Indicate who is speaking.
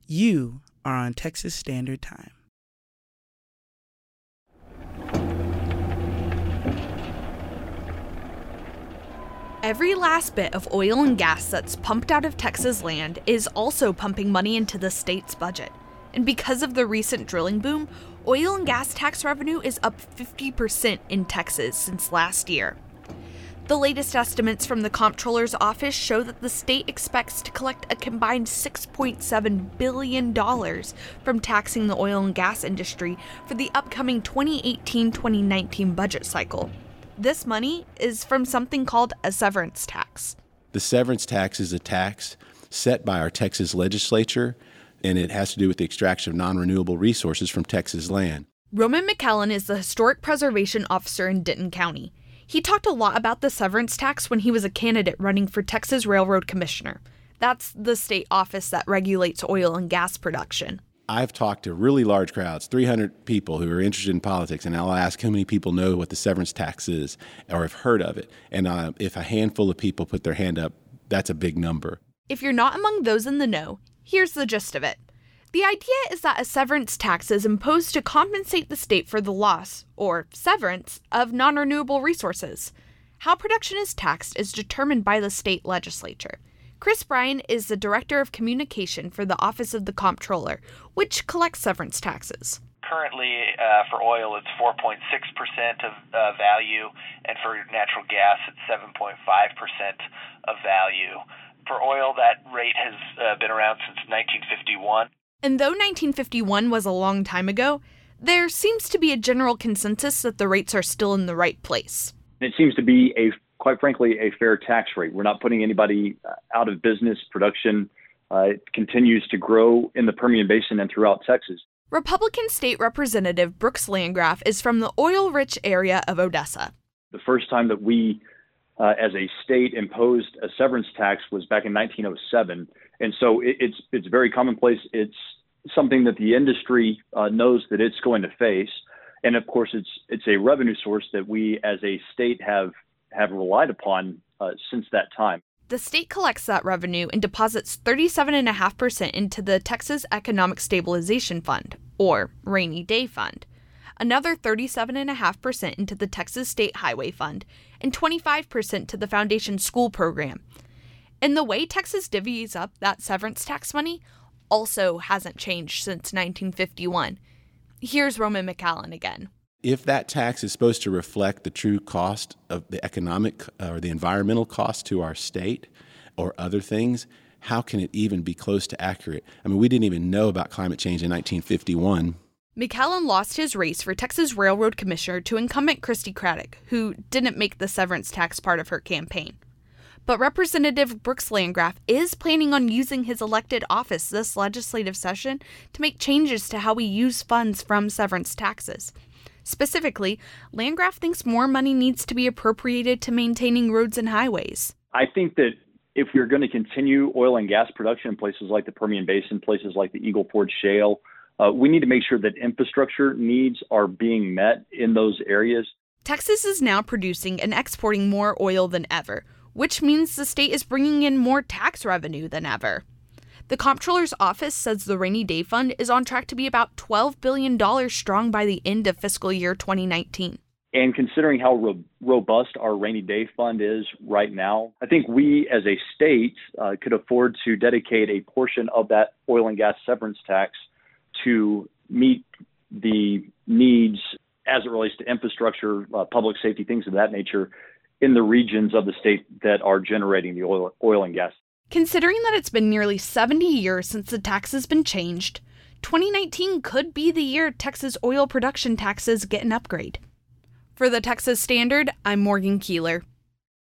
Speaker 1: You are on Texas Standard Time.
Speaker 2: Every last bit of oil and gas that's pumped out of Texas land is also pumping money into the state's budget. And because of the recent drilling boom, oil and gas tax revenue is up 50% in Texas since last year. The latest estimates from the Comptroller's office show that the state expects to collect a combined $6.7 billion from taxing the oil and gas industry for the upcoming 2018-2019 budget cycle. This money is from something called a severance tax.
Speaker 3: The severance tax is a tax set by our Texas legislature, and it has to do with the extraction of non-renewable resources from Texas land.
Speaker 2: Roman McCallum is the Historic Preservation Officer in Denton County. He talked a lot about the severance tax when he was a candidate running for Texas Railroad Commissioner. That's the state office that regulates oil and gas production.
Speaker 3: I've talked to really large crowds, 300 people who are interested in politics, and I'll ask how many people know what the severance tax is or have heard of it. And if a handful of people put their hand up, that's a big number.
Speaker 2: If you're not among those in the know, here's the gist of it. The idea is that a severance tax is imposed to compensate the state for the loss, or severance, of non-renewable resources. How production is taxed is determined by the state legislature. Chris Bryan is the Director of Communication for the Office of the Comptroller, which collects severance taxes.
Speaker 4: Currently, for oil, it's 4.6% of value, and for natural gas, it's 7.5% of value. For oil, that rate has been around since 1951.
Speaker 2: And though 1951 was a long time ago, there seems to be a general consensus that the rates are still in the right place.
Speaker 5: It seems to be, quite frankly, a fair tax rate. We're not putting anybody out of business. Production continues to grow in the Permian Basin and throughout Texas.
Speaker 2: Republican State Representative Brooks Landgraf is from the oil-rich area of Odessa.
Speaker 5: The first time that we, as a state, imposed a severance tax was back in 1907. And so it's very commonplace. It's something that the industry knows that it's going to face. And of course, it's a revenue source that we as a state have relied upon since that time.
Speaker 2: The state collects that revenue and deposits 37.5% into the Texas Economic Stabilization Fund, or Rainy Day Fund, another 37.5% into the Texas State Highway Fund, and 25% to the Foundation School Program. And the way Texas divvies up that severance tax money also hasn't changed since 1951. Here's Roman McCallum again.
Speaker 3: If that tax is supposed to reflect the true cost of the economic or the environmental cost to our state or other things, how can it even be close to accurate? I mean, we didn't even know about climate change in 1951.
Speaker 2: McCallum lost his race for Texas Railroad Commissioner to incumbent Christy Craddock, who didn't make the severance tax part of her campaign. But Representative Brooks Landgraf is planning on using his elected office this legislative session to make changes to how we use funds from severance taxes. Specifically, Landgraf thinks more money needs to be appropriated to maintaining roads and highways.
Speaker 5: I think that if we're going to continue oil and gas production in places like the Permian Basin, places like the Eagle Ford Shale, we need to make sure that infrastructure needs are being met in those areas.
Speaker 2: Texas is now producing and exporting more oil than ever, which means the state is bringing in more tax revenue than ever. The Comptroller's office says the Rainy Day Fund is on track to be about $12 billion strong by the end of fiscal year 2019.
Speaker 5: And considering how robust our Rainy Day Fund is right now, I think we as a state could afford to dedicate a portion of that oil and gas severance tax to meet the needs as it relates to infrastructure, public safety, things of that nature in the regions of the state that are generating the oil and gas.
Speaker 2: Considering that it's been nearly 70 years since the tax has been changed, 2019 could be the year Texas oil production taxes get an upgrade. For the Texas Standard, I'm Morgan Keeler.